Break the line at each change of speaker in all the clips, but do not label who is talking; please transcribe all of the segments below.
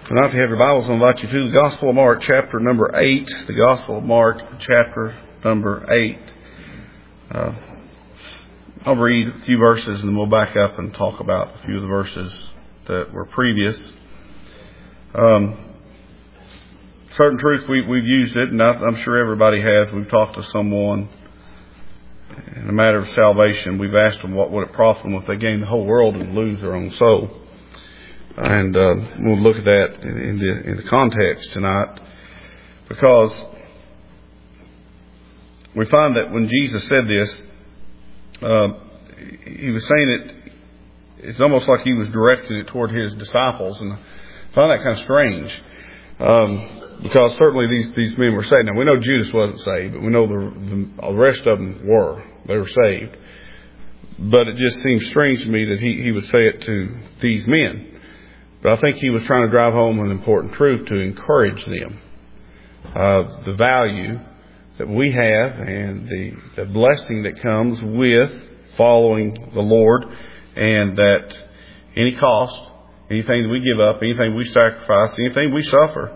Tonight, if you have your Bibles, I'll invite you to the Gospel of Mark, chapter number 8. The Gospel of Mark, chapter number 8. I'll read a few verses and then we'll back up and talk about a few of the verses that were previous. Certain truth, we've used it, and I'm sure everybody has. We've talked to someone in a matter of salvation. We've asked them what would it profit them if they gain the whole world and lose their own soul. And we'll look at that in the context tonight, because we find that when Jesus said this, he was saying it's almost like he was directing it toward his disciples, and I find that kind of strange, because certainly these men were saved. Now we know Judas wasn't saved, but we know the rest of them were. They were saved. But it just seems strange to me that he would say it to these men. But I think he was trying to drive home an important truth to encourage them of the value that we have and the blessing that comes with following the Lord, and that any cost, anything that we give up, anything we sacrifice, anything we suffer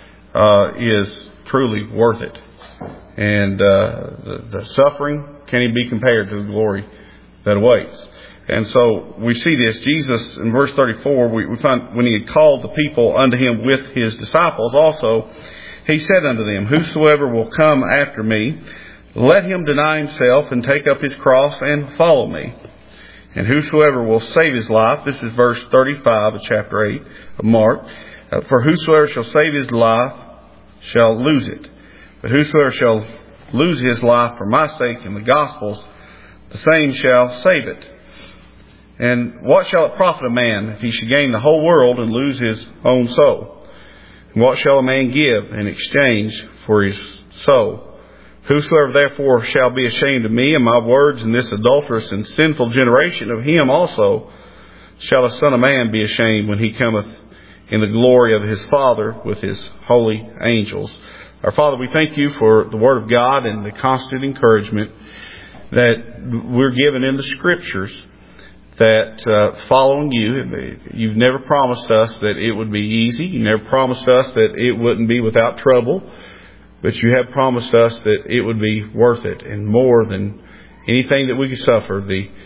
is truly worth it. And the suffering can't even be compared to the glory that awaits. And so we see this. Jesus, in verse 34, we find when he had called the people unto him with his disciples also, he said unto them, Whosoever will come after me, let him deny himself and take up his cross and follow me. And whosoever will save his life, this is verse 35 of chapter 8 of Mark, for whosoever shall save his life shall lose it. But whosoever shall lose his life for my sake and the gospel's, the same shall save it. And what shall it profit a man if he should gain the whole world and lose his own soul? And what shall a man give in exchange for his soul? Whosoever therefore shall be ashamed of me and my words in this adulterous and sinful generation, of him also shall the Son of Man be ashamed when he cometh in the glory of his Father with his holy angels. Our Father, we thank you for the Word of God and the constant encouragement that we're given in the Scriptures, that following you've never promised us that it would be easy. You never promised us that it wouldn't be without trouble. But you have promised us that it would be worth it, and more than anything that we could suffer.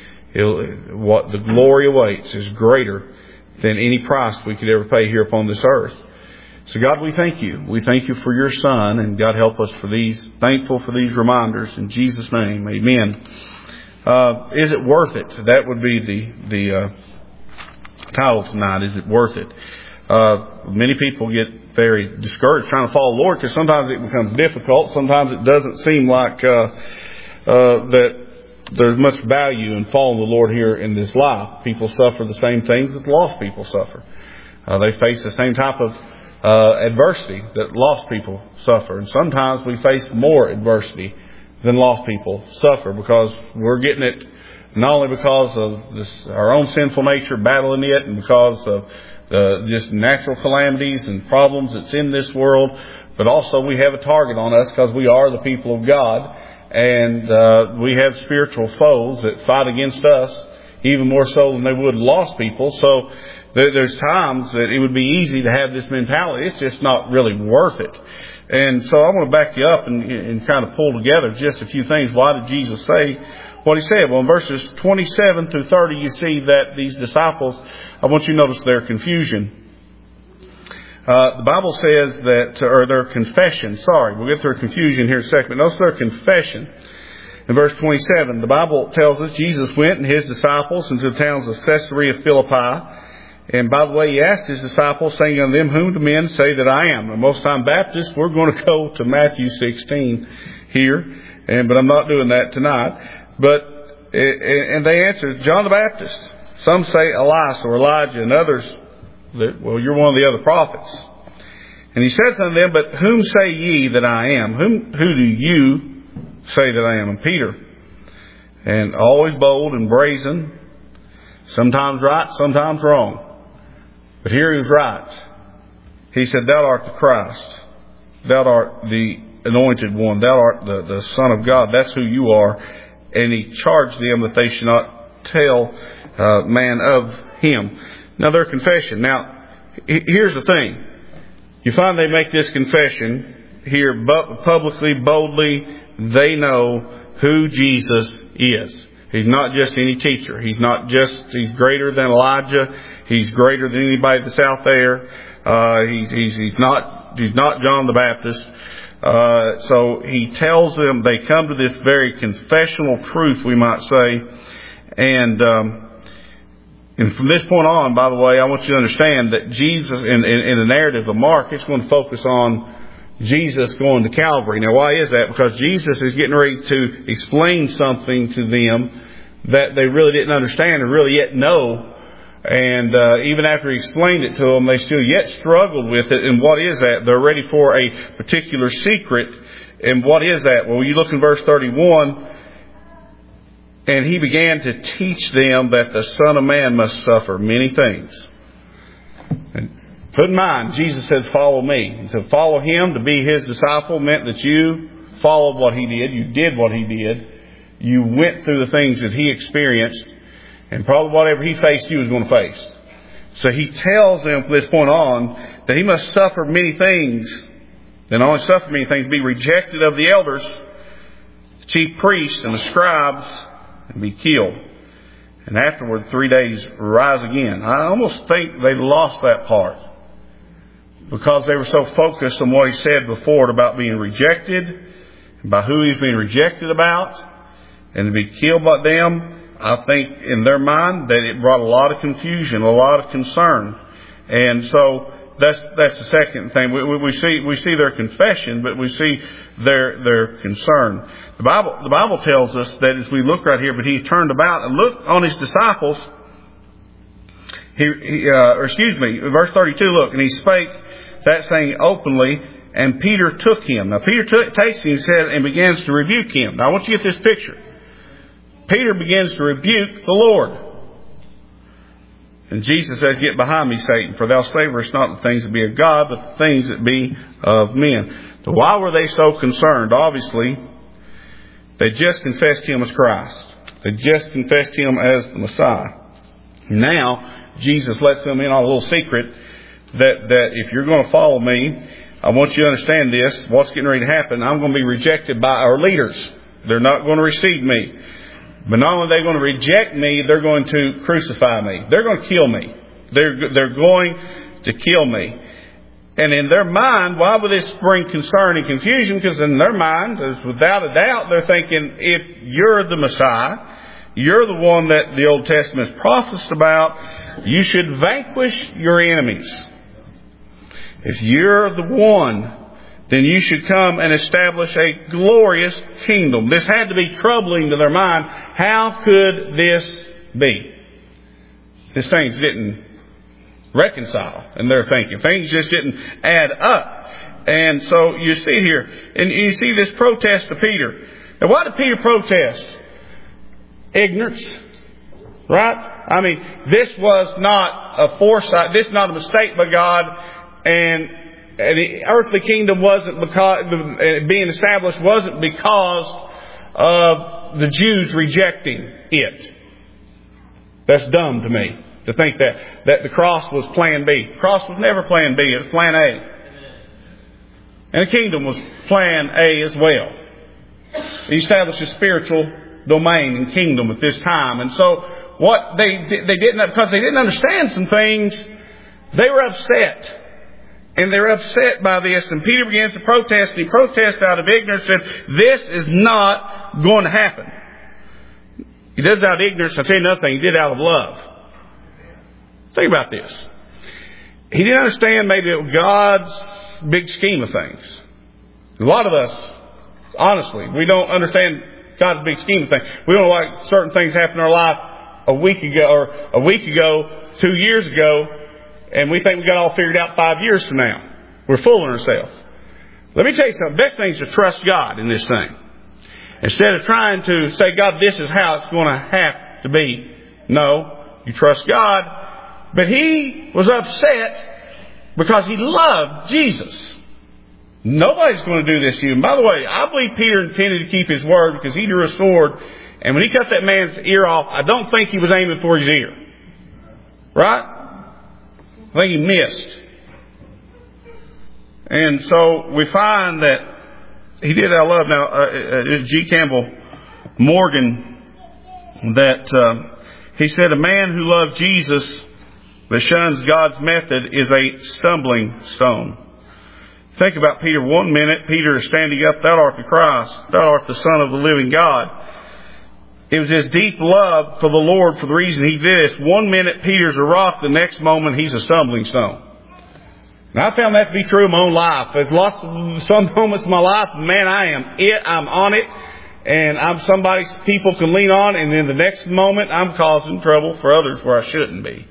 What the glory awaits is greater than any price we could ever pay here upon this earth. So God, we thank you. We thank you for your Son, and God help us for these, thankful for these reminders. In Jesus' name, amen. Is it worth it? That would be the title tonight. Is it worth it? Many people get very discouraged trying to follow the Lord, because sometimes it becomes difficult. Sometimes it doesn't seem like that there's much value in following the Lord here in this life. People suffer the same things that lost people suffer. They face the same type of adversity that lost people suffer. And sometimes we face more adversity than lost people suffer, because we're getting it not only because of our own sinful nature battling it, and because of just natural calamities and problems that's in this world, but also we have a target on us because we are the people of God, and we have spiritual foes that fight against us even more so than they would lost people. So there's times that it would be easy to have this mentality. It's just not really worth it. And so I want to back you up and kind of pull together just a few things. Why did Jesus say what he said? Well, in verses 27 through 30, you see that these disciples, I want you to notice their confusion. The Bible says that, or their confession, we'll get to their confusion here in a second, but notice their confession. In verse 27, the Bible tells us Jesus went and his disciples into the towns of Caesarea Philippi. And by the way, he asked his disciples, saying unto them, Whom do men say that I am? And most time Baptists, we're going to go to Matthew 16 here, but I'm not doing that tonight. And they answered, John the Baptist. Some say Elias or Elijah, and others that, well, you're one of the other prophets. And he says unto them, But whom say ye that I am? Who do you say that I am? And Peter, and always bold and brazen, sometimes right, sometimes wrong. But here he was right. He said, Thou art the Christ. Thou art the anointed one. Thou art the Son of God. That's who you are. And he charged them that they should not tell man of him. Now, their confession. Now, here's the thing. you find they make this confession here publicly, boldly. They know who Jesus is. He's not just any teacher. He's greater than Elijah. He's greater than anybody that's out there. He's not John the Baptist. So he tells them, they come to this very confessional truth, we might say. And from this point on, by the way, I want you to understand that Jesus, in the narrative of Mark, it's going to focus on Jesus going to Calvary. Now, why is that? Because Jesus is getting ready to explain something to them that they really didn't understand and really yet know. And even after he explained it to them, they still yet struggled with it. And what is that? They're ready for a particular secret. And what is that? Well, you look in verse 31. And he began to teach them that the Son of Man must suffer many things. And put in mind, Jesus says, follow me. And to follow him, to be his disciple, meant that you followed what he did. You did what he did. You went through the things that he experienced. And probably whatever he faced, you was going to face. So he tells them from this point on that he must suffer many things. And not only suffer many things, be rejected of the elders, the chief priests, and the scribes, and be killed. And afterward, 3 days, rise again. I almost think they lost that part, because they were so focused on what he said before about being rejected, and by who he's being rejected about, and to be killed by them. I think in their mind that it brought a lot of confusion, a lot of concern. And so that's the second thing. We see their confession, but we see their concern. The Bible tells us that as we look right here, but he turned about and looked on his disciples. Verse 32, look, and he spake that saying openly, and Peter took him. Now Peter takes him, he said, and begins to rebuke him. Now I want you to get this picture. Peter begins to rebuke the Lord. And Jesus says, get behind me, Satan, for thou savorest not the things that be of God, but the things that be of men. So why were they so concerned? Obviously, they just confessed him as Christ. They just confessed him as the Messiah. Now, Jesus lets them in on a little secret that if you're going to follow me, I want you to understand this, what's getting ready to happen. I'm going to be rejected by our leaders. They're not going to receive me. But not only are they going to reject me, they're going to crucify me. They're going to kill me. They're going to kill me. And in their mind, why would this bring concern and confusion? Because in their mind, without a doubt, they're thinking, if you're the Messiah, you're the one that the Old Testament prophesied about, you should vanquish your enemies. If you're the one, then you should come and establish a glorious kingdom. This had to be troubling to their mind. How could this be? These things didn't reconcile in their thinking. Things just didn't add up. And so you see here, and you see this protest of Peter. Now why did Peter protest? Ignorance. Right? I mean, this was not a foresight. This is not a mistake by God. And the earthly kingdom wasn't because being established wasn't because of the Jews rejecting it. That's dumb to me to think that the cross was plan B. The cross was never plan B. It was plan A. And the kingdom was plan A as well. He established a spiritual domain and kingdom at this time. And so what they didn't, because they didn't understand some things, they were upset. And they're upset by this. And Peter begins to protest. And he protests out of ignorance. And this is not going to happen. He does it out of ignorance. I'll tell you another thing. He did it out of love. Think about this. He didn't understand maybe God's big scheme of things. A lot of us, honestly, we don't understand God's big scheme of things. We don't know why certain things happen in our life a week ago, 2 years ago, and we think we got all figured out 5 years from now. We're fooling ourselves. Let me tell you something. The best thing is to trust God in this thing. Instead of trying to say, God, this is how it's going to have to be. No, you trust God. But he was upset because he loved Jesus. Nobody's going to do this to you. And by the way, I believe Peter intended to keep his word because he drew a sword. And when he cut that man's ear off, I don't think he was aiming for his ear. Right? I think he missed. And so we find that he did out of love. Now, G. Campbell Morgan, that he said, a man who loves Jesus but shuns God's method is a stumbling stone. Think about Peter 1 minute. Peter is standing up, thou art the Christ, thou art the Son of the living God. It was his deep love for the Lord for the reason he did this. 1 minute Peter's a rock, the next moment he's a stumbling stone. And I found that to be true in my own life. There's some moments in my life, man, I'm on it, and I'm somebody people can lean on, and then the next moment I'm causing trouble for others where I shouldn't be.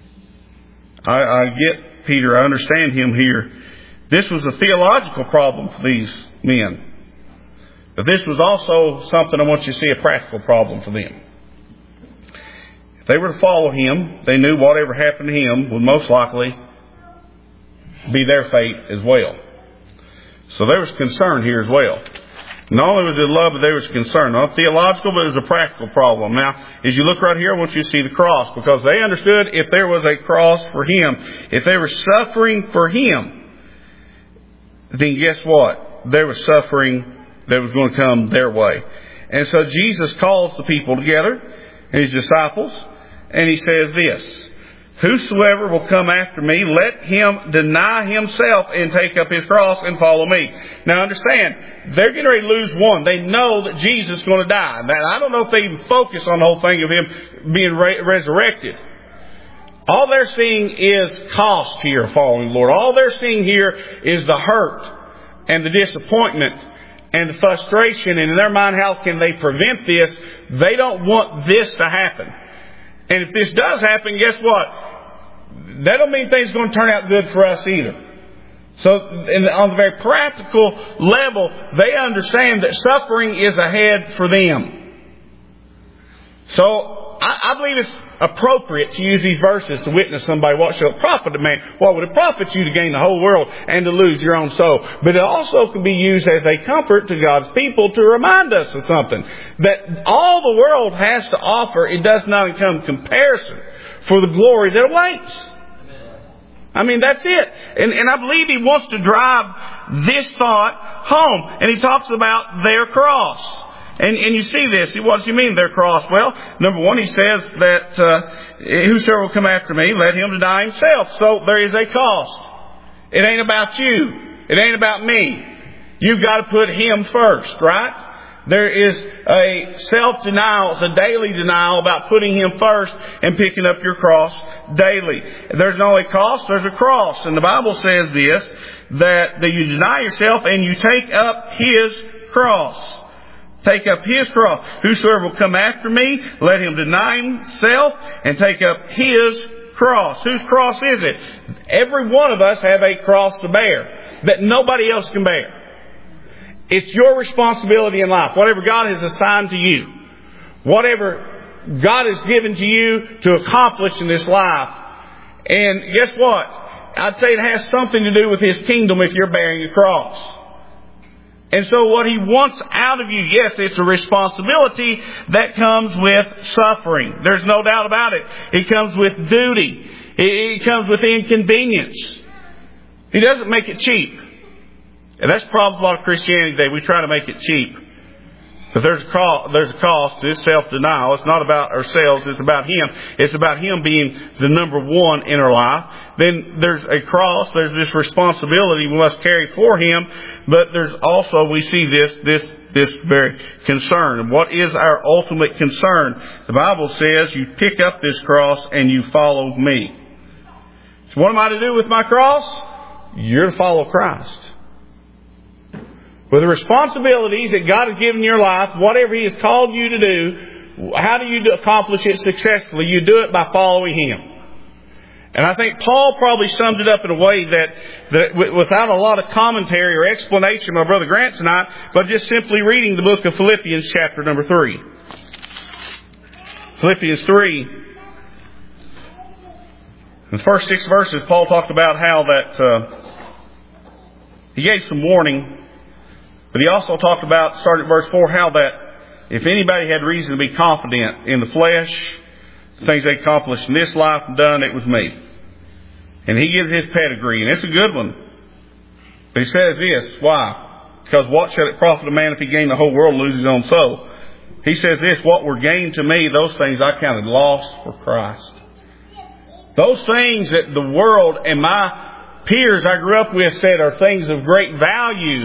I get Peter, I understand him here. This was a theological problem for these men. But this was also something I want you to see, a practical problem for them. If they were to follow him, they knew whatever happened to him would most likely be their fate as well. So there was concern here as well. Not only was it love, but there was concern. Not theological, but it was a practical problem. Now, as you look right here, I want you to see the cross, because they understood if there was a cross for him, if they were suffering for him, then guess what? There was suffering that was going to come their way. And so Jesus calls the people together, his disciples, and he says this, whosoever will come after me, let him deny himself and take up his cross and follow me. Now understand, they're getting ready to lose one. They know that Jesus is going to die. Now, I don't know if they even focus on the whole thing of him being resurrected. All they're seeing is cost here following the Lord. All they're seeing here is the hurt and the disappointment and the frustration. And in their mind, how can they prevent this? They don't want this to happen. And if this does happen, guess what? That don't mean things are going to turn out good for us either. So on the very practical level, they understand that suffering is ahead for them. So I believe it's appropriate to use these verses to witness somebody. What shall it profit a man? What would it profit you to gain the whole world and to lose your own soul? But it also can be used as a comfort to God's people to remind us of something. That all the world has to offer, it does not come comparison for the glory that awaits. I mean, that's it. And I believe he wants to drive this thought home. And he talks about their cross. And you see this. What does he mean, their cross? Well, number one, he says that whosoever will come after me, let him deny himself. So there is a cost. It ain't about you. It ain't about me. You've got to put him first, right? There is a self-denial, it's a daily denial about putting him first and picking up your cross daily. There's not only cost, there's a cross. And the Bible says this, that you deny yourself and you take up his cross. Take up his cross. Whosoever will come after me, let him deny himself and take up his cross. Whose cross is it? Every one of us have a cross to bear that nobody else can bear. It's your responsibility in life. Whatever God has assigned to you. Whatever God has given to you to accomplish in this life. And guess what? I'd say it has something to do with his kingdom if you're bearing a cross. And so what he wants out of you, yes, it's a responsibility that comes with suffering. There's no doubt about it. It comes with duty. It comes with inconvenience. He doesn't make it cheap. And that's the problem with a lot of Christianity today. We try to make it cheap. But there's a cost to this self-denial. It's not about ourselves. It's about him. It's about him being the number one in our life. Then there's a cross. There's this responsibility we must carry for him. But there's also, we see this very concern. And what is our ultimate concern? The Bible says you pick up this cross and you follow me. So what am I to do with my cross? You're to follow Christ. With the responsibilities that God has given in your life, whatever he has called you to do, how do you accomplish it successfully? You do it by following him. And I think Paul probably summed it up in a way that without a lot of commentary or explanation, my brother Grant tonight, but just simply reading the book of Philippians chapter number 3. Philippians 3. In the first 6 verses, Paul talked about how that he gave some warning. But he also talked about, starting at verse 4, how that if anybody had reason to be confident in the flesh, the things they accomplished in this life and done, it was me. And he gives his pedigree, and it's a good one. But he says this. Why? Because what shall it profit a man if he gain the whole world and lose his own soul? He says this, what were gained to me, those things I counted lost for Christ. Those things that the world and my peers I grew up with said are things of great value,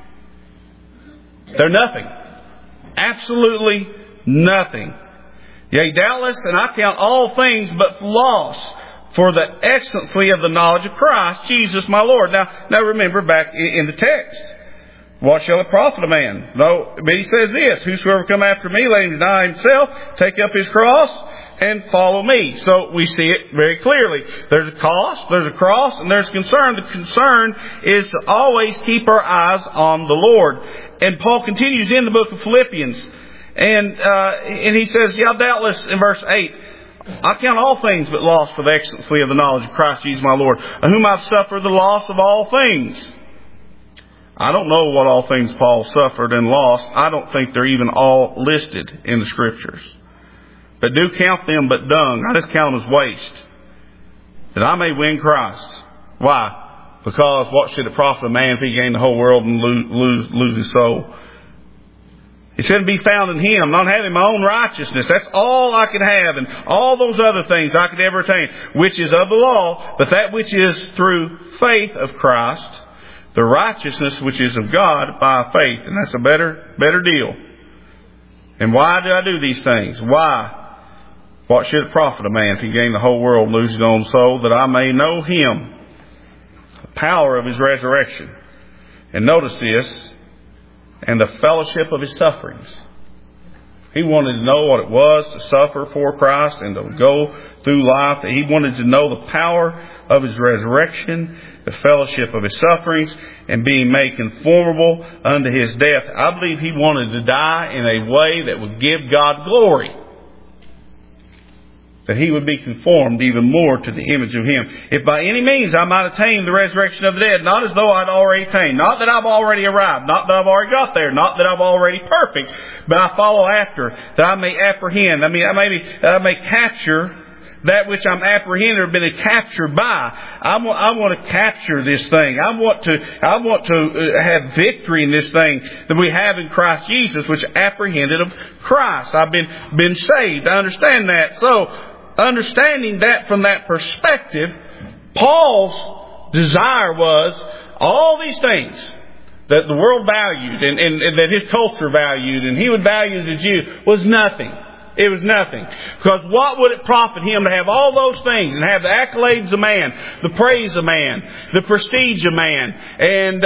they're nothing. Absolutely nothing. Yea, doubtless, and I count all things but loss for the excellency of the knowledge of Christ, Jesus my Lord. Now remember back in the text. What shall it profit a man? No, but he says this, whosoever come after me, let him deny himself, take up his cross, and follow me. So we see it very clearly. There's a cost, there's a cross, and there's concern. The concern is to always keep our eyes on the Lord. And Paul continues in the book of Philippians. And he says, yeah, doubtless, in verse 8, I count all things but loss for the excellency of the knowledge of Christ Jesus my Lord, of whom I've suffered the loss of all things. I don't know what all things Paul suffered and lost. I don't think they're even all listed in the Scriptures. But do count them but dung. I just count them as waste, that I may win Christ. Why? Because what should it profit a man if he gain the whole world and lose his soul? It shouldn't be found in Him, not having my own righteousness. That's all I could have, and all those other things I could ever attain, which is of the law, but that which is through faith of Christ, the righteousness which is of God by faith. And that's a better deal. And why do I do these things? Why? What should it profit a man if he gain the whole world and lose his own soul, that I may know Him, the power of His resurrection? And notice this, and the fellowship of His sufferings. He wanted to know what it was to suffer for Christ and to go through life. He wanted to know the power of His resurrection, the fellowship of His sufferings, and being made conformable unto His death. I believe He wanted to die in a way that would give God glory, that He would be conformed even more to the image of Him. If by any means I might attain the resurrection of the dead, not as though I'd already attained, not that I've already arrived, not that I've already got there, not that I'm already perfect, but I follow after, that I may apprehend, I may capture that which I'm apprehended or been captured by. I want to capture this thing. I want to have victory in this thing that we have in Christ Jesus, which apprehended of Christ. I've been saved. I understand that. So, understanding that from that perspective, Paul's desire was all these things that the world valued and that his culture valued and he would value as a Jew was nothing. It was nothing. Because what would it profit him to have all those things and have the accolades of man, the praise of man, the prestige of man, and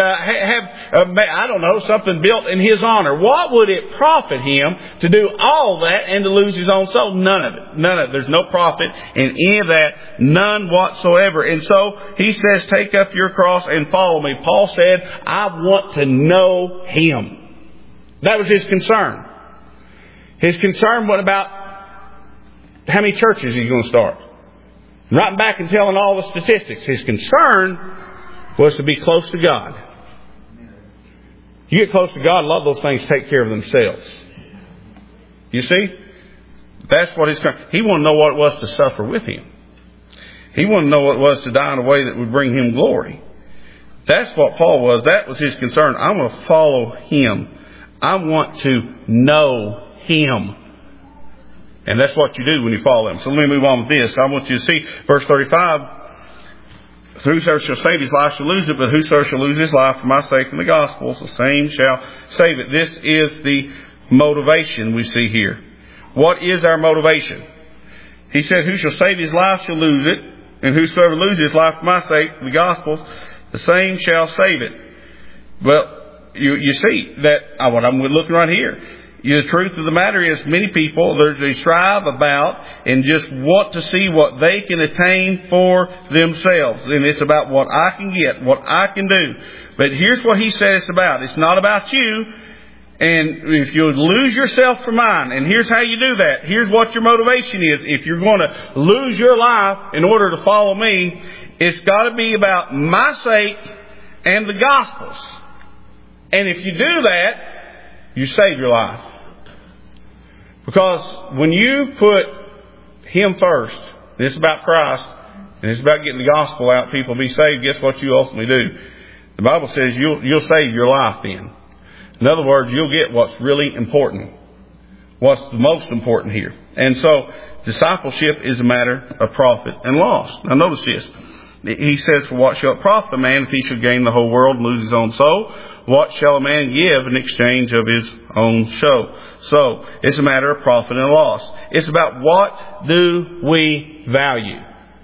have, something built in his honor? What would it profit him to do all that and to lose his own soul? None of it. None of it. There's no profit in any of that. None whatsoever. And so he says, take up your cross and follow me. Paul said, I want to know Him. That was his concern. His concern wasn't about how many churches he's going to start. Writing back and telling all the statistics. His concern was to be close to God. You get close to God, a lot of those things take care of themselves. You see? That's what his concern. He wanted to know what it was to suffer with Him. He wanted to know what it was to die in a way that would bring Him glory. That's what Paul was. That was his concern. I want to follow Him. I want to know Him. And that's what you do when you follow Him. So let me move on with this. I want you to see verse 35. Whosoever shall save his life shall lose it, but whosoever shall lose his life for my sake and the gospel, the same shall save it. This is the motivation we see here. What is our motivation? He said, who shall save his life shall lose it, and whosoever loses his life for my sake, the gospel, the same shall save it. Well, you see that what I'm looking right here. The truth of the matter is, many people, they strive about and just want to see what they can attain for themselves. And it's about what I can get, what I can do. But here's what he said it's about. It's not about you. And if you lose yourself for mine, and here's how you do that. Here's what your motivation is. If you're going to lose your life in order to follow me, it's got to be about my sake and the gospel's. And if you do that, you save your life. Because when you put Him first, and it's about Christ, and it's about getting the gospel out, people be saved, guess what you ultimately do? The Bible says you'll save your life then. In other words, you'll get what's really important. What's the most important here. And so, discipleship is a matter of profit and loss. Now notice this. He says, for what shall it profit a man if he should gain the whole world and lose his own soul? What shall a man give in exchange of his own soul? So, it's a matter of profit and loss. It's about what do we value?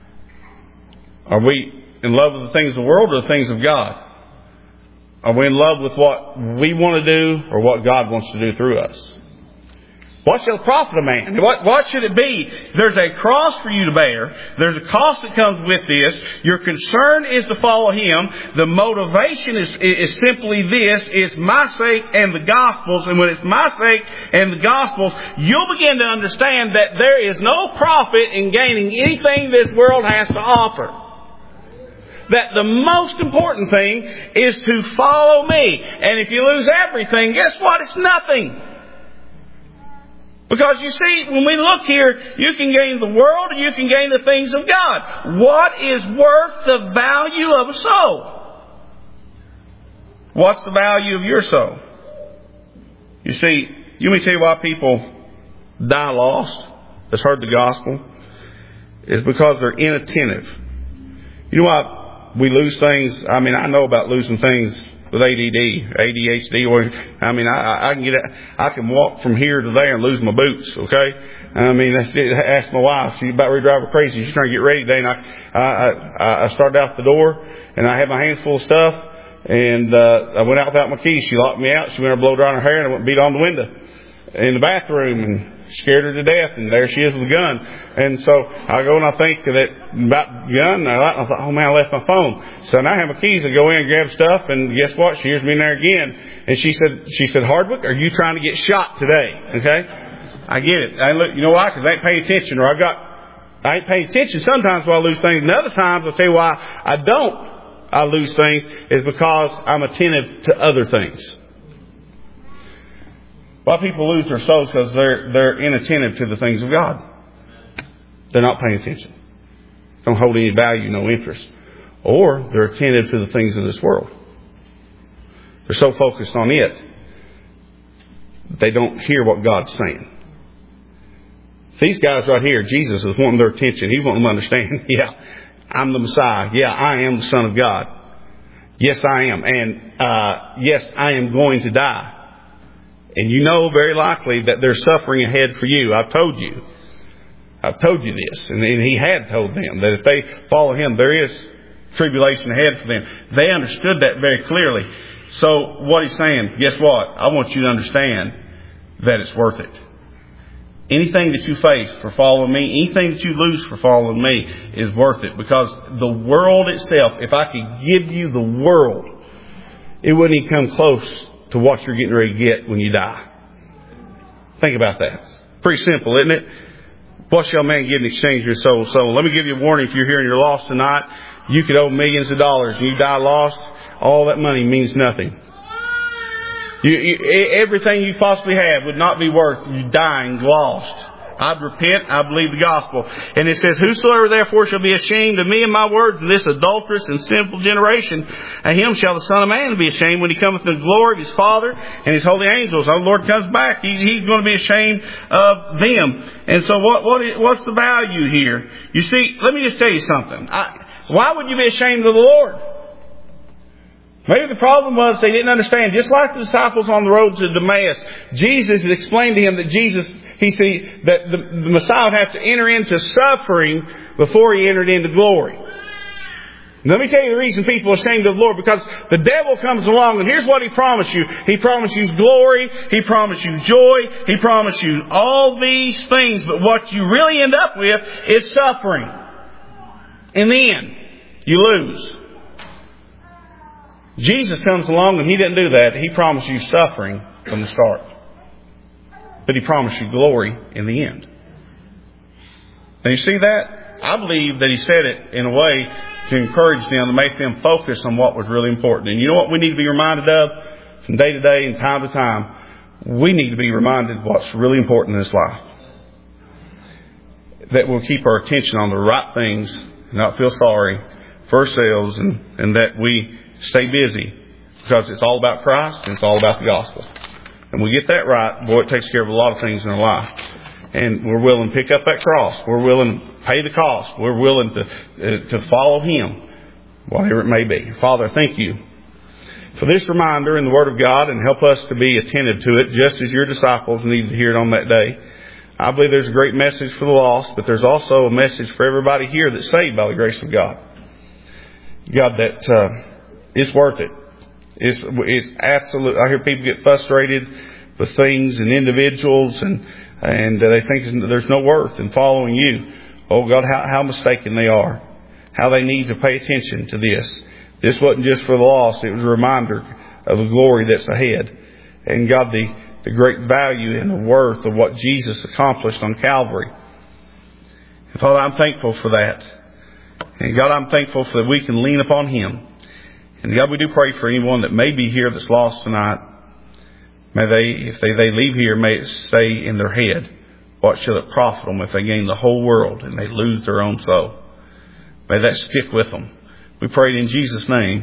Are we in love with the things of the world or the things of God? Are we in love with what we want to do or what God wants to do through us? What shall it profit a man? What should it be? There's a cross for you to bear. There's a cost that comes with this. Your concern is to follow Him. The motivation is simply this. It's my sake and the Gospel's. And when it's my sake and the Gospel's, you'll begin to understand that there is no profit in gaining anything this world has to offer. That the most important thing is to follow me. And if you lose everything, guess what? It's nothing. Because you see, when we look here, you can gain the world or you can gain the things of God. What is worth the value of a soul? What's the value of your soul? You see, let me tell you why people die lost, that's heard the gospel, is because they're inattentive. You know why we lose things? I mean, I know about losing things with ADHD, or I can walk from here to there and lose my boots. Okay, I mean, ask my wife. She's about ready to drive her crazy. She's trying to get ready today, and I started out the door, and I had my hands full of stuff, and I went out without my keys. She locked me out. She went to blow drying her hair, and I went and beat on the window in the bathroom, and scared her to death, and there she is with a gun. And so I go and I think that about the gun, and I thought, oh man, I left my phone. So now I have my keys. I go in and grab stuff, and guess what? She hears me in there again, and she said, Hardwick, are you trying to get shot today? Okay, I get it. I look, you know why? Because I ain't paying attention, or I ain't paying attention. Sometimes why I lose things, and other times I'll tell you why I lose things is because I'm attentive to other things. Why people lose their souls? Because they're inattentive to the things of God. They're not paying attention. Don't hold any value, no interest. Or they're attentive to the things of this world. They're so focused on it, they don't hear what God's saying. These guys right here, Jesus is wanting their attention. He's wanting them to understand, yeah, I'm the Messiah. Yeah, I am the Son of God. Yes, I am. And yes, I am going to die. And you know very likely that there's suffering ahead for you. I've told you this. And He had told them that if they follow Him, there is tribulation ahead for them. They understood that very clearly. So what He's saying, guess what? I want you to understand that it's worth it. Anything that you face for following me, anything that you lose for following me is worth it. Because the world itself, if I could give you the world, it wouldn't even come close to what you're getting ready to get when you die. Think about that. Pretty simple, isn't it? What shall man give in exchange for your soul? So let me give you a warning. If you're here and you're lost tonight, you could owe millions of dollars and you die lost. All that money means nothing. Everything you possibly have would not be worth you dying lost. I'd repent, I believe the gospel. And it says, whosoever therefore shall be ashamed of me and my words in this adulterous and sinful generation, of him shall the Son of Man be ashamed when He cometh in the glory of His Father and His holy angels. When the Lord comes back, He's going to be ashamed of them. And so what's the value here? You see, let me just tell you something. Why would you be ashamed of the Lord? Maybe the problem was they didn't understand. Just like the disciples on the road to Emmaus, Jesus had explained to him that that the Messiah would have to enter into suffering before He entered into glory. Let me tell you the reason people are ashamed of the Lord. Because the devil comes along and here's what he promised you. He promised you glory. He promised you joy. He promised you all these things. But what you really end up with is suffering. In the end, you lose. Jesus comes along and He didn't do that. He promised you suffering from the start. But He promised you glory in the end. Now you see that? I believe that He said it in a way to encourage them, to make them focus on what was really important. And you know what we need to be reminded of from day to day and time to time? We need to be reminded of what's really important in this life. That we'll keep our attention on the right things and not feel sorry for ourselves, and that we stay busy, because it's all about Christ and it's all about the gospel. And we get that right, boy, it takes care of a lot of things in our life. And we're willing to pick up that cross. We're willing to pay the cost. We're willing to follow Him, whatever it may be. Father, thank you for this reminder in the Word of God, and help us to be attentive to it, just as your disciples needed to hear it on that day. I believe there's a great message for the lost, but there's also a message for everybody here that's saved by the grace of God. God, that it's worth it. It's absolute. I hear people get frustrated with things and individuals, and they think there's no worth in following you. Oh God, how mistaken they are. How they need to pay attention to this. This wasn't just for the lost. It was a reminder of the glory that's ahead. And God, the great value and the worth of what Jesus accomplished on Calvary. And Father, I'm thankful for that. And God, I'm thankful that we can lean upon Him. And God, we do pray for anyone that may be here that's lost tonight. May they, if they leave here, may it stay in their head. What shall it profit them if they gain the whole world and they lose their own soul? May that stick with them. We pray it in Jesus' name.